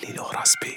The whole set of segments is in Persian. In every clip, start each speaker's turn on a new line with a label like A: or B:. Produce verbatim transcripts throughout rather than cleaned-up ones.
A: خلیل اورازبی.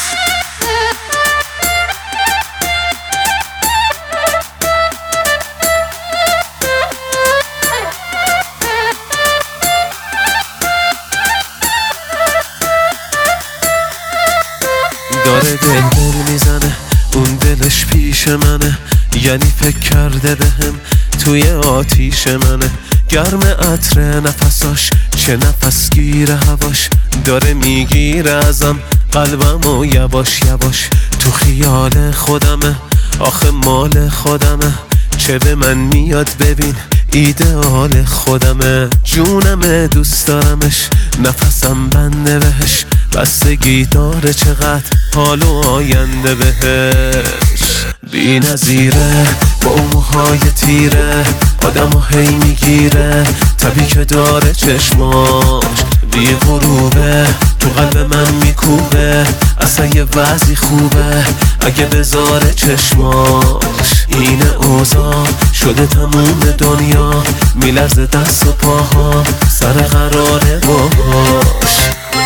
B: داره دل دل میزنه، اون دلش پیش منه، یعنی فکر کرده بهم توی آتیش منه. گرم عطر نفساش، چه نفس گیره هواش، داره میگیره ازم قلبم و یواش یواش. تو خیال خودمه، آخه مال خودمه، چه به من میاد ببین ایدئال خودمه. جونمه دوست دارمش، نفسم بنده بهش، بستگی داره چقدر حال و آینده بهش. بی نظیره با اون موهای تیره، آدم و هی میگیره، طبی که داره چشماش بی غروبه، تو قلب من میکوبه، اصلا یه وضعی خوبه اگه بذاره چشماش. این اوضاع شده تموم دنیا، میلرزه دست و پاها، سر قراره باهاش.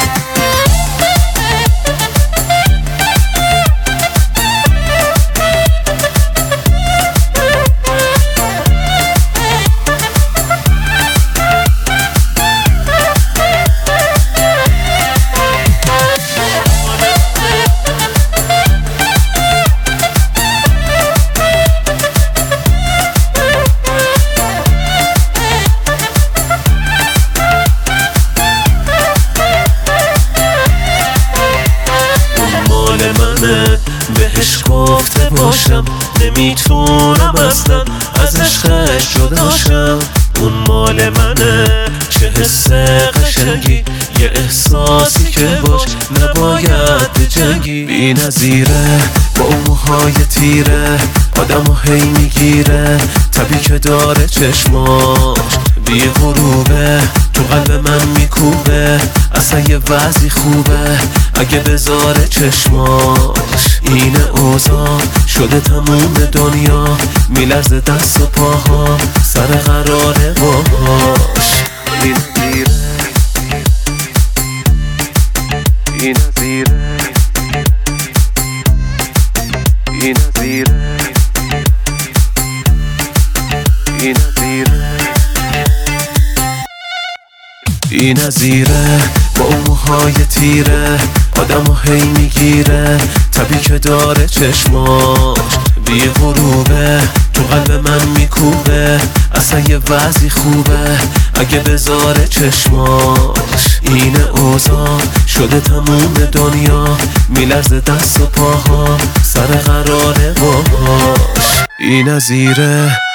B: بهش گفته باشم نمیتونم اصلا از عشقش جداشم. اون مال منه، چه حس قشنگی، یه احساسی که باش نباید بجنگی. بی نظیره با اون موهای تیره، آدم و هی میگیره، طبی که داره چشماش بی غروبه، تو قلب من میکوبه، اصلا یه وضعی خوبه اگه بذاره چشماش. این اوضاع شده تموم دنیا، میلرزه دست و پاها، سر قراره باهاش. این نظیره این نظیره این نظیره این نظیره این نظیره با اون موهای تیره، آدم و هی میگیره، طبی که داره چشماش بی غروبه، تو قلب من میکوبه، اصلا یه وضعی خوبه اگه بذاره چشماش. این اوضاع شده تموم دنیا، میلرزه دست و پاها، سر قراره باهاش. این نظیره